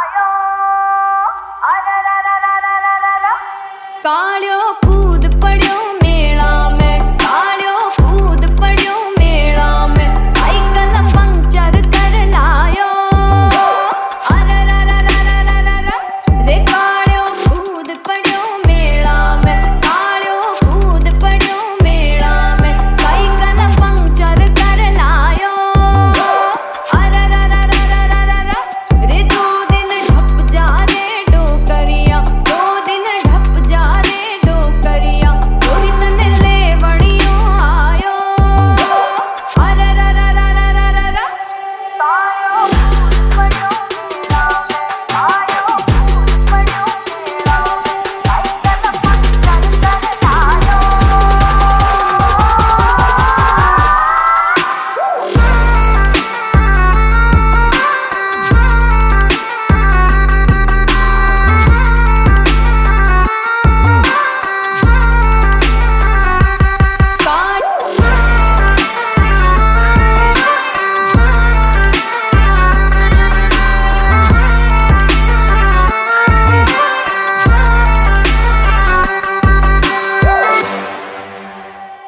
कालियो कूद पड़ियो मेला में, कालियो कूद पड़ियो मेला में, साइकिल पंक्चर कर लायो। अरे रे कालियो कूद पड़ियो मेला में, कालियो कूद पड़ियो मेला में, साइकिल पंक्चर कर लायो। अरे रे 2 दिन ढप जा रे डोकरिया, 2 दिन ढप जा रे डोकरिया, थोड़ी तने ले बड़ियो आयो। अरे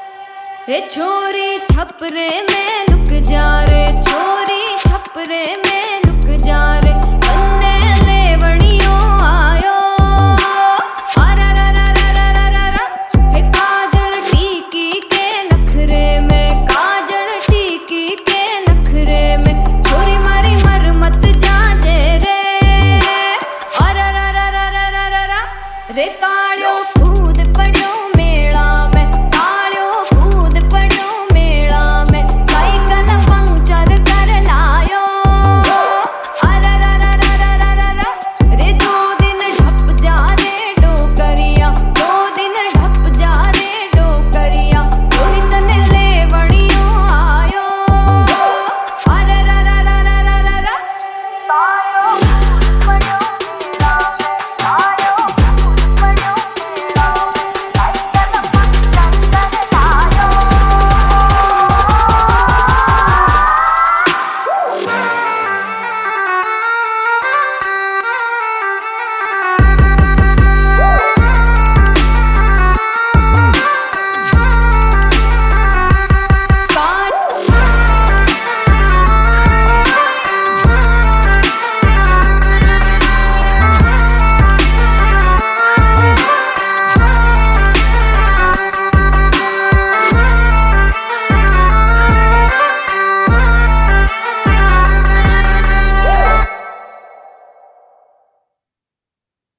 रे छोरी छपरे में लुक जा रे, छोरी छपरे में